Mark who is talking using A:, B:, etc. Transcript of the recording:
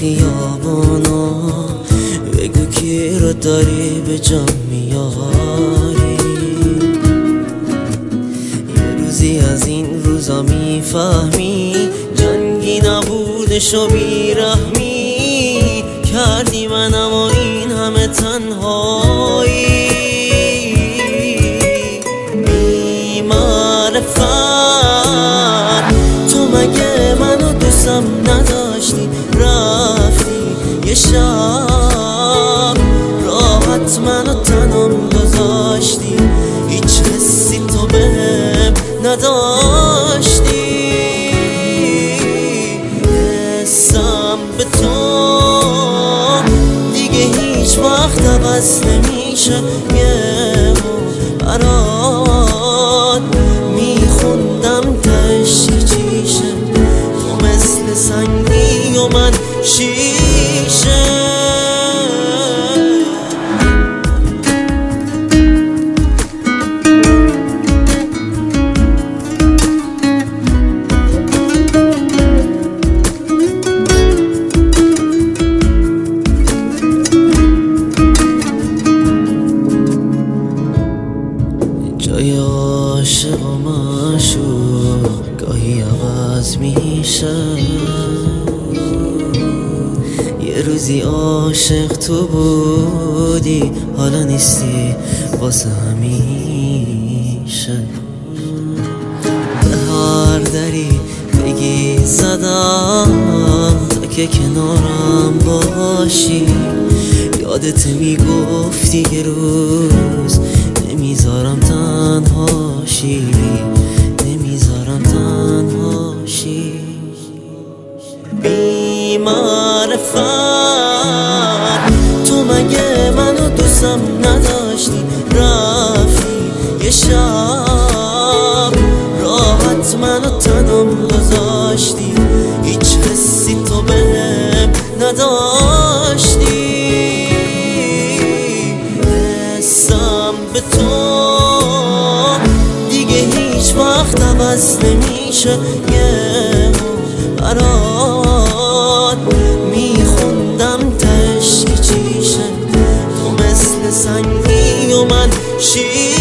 A: خیابانا بگو کی رو داری به جا میاری. یه روزی از این روزا میفهمی جنگی نبودش و بیرحمی کردی منم و این همه تنهایی. بی معرفت تو مگه منو دوستم نداشتی رفتی یه شب راحت منو تنم گذاشتی هیچ حسی تو بهم نداشتی. حسم به تو دیگه هیچ وقت عوض نمیشه. یه برات میخوندم تش چیشه تو مثل سنگی و من شیشه. جای عاشق و معشوق گاهی عوض میشه. یه روزی عاشق تو بودی حالا نیستی واسه همیشه. به هر دری بگی زدم تا که کنارم باشی. یادت میگفتی یه روز نمیذارم تنهاشی نمیذارم تنهاشی. بی معرفت تو مگه منو دوستم نداشتی رفتی یه شب راحت منو تنم گذاشتی هیچ حسی تو بهم نداشتی. حسم به تو دیگه هیچ وقت عوض نمیشه. یه برات میخوندم تش چیشه تو مثل سنگی و من شیشه.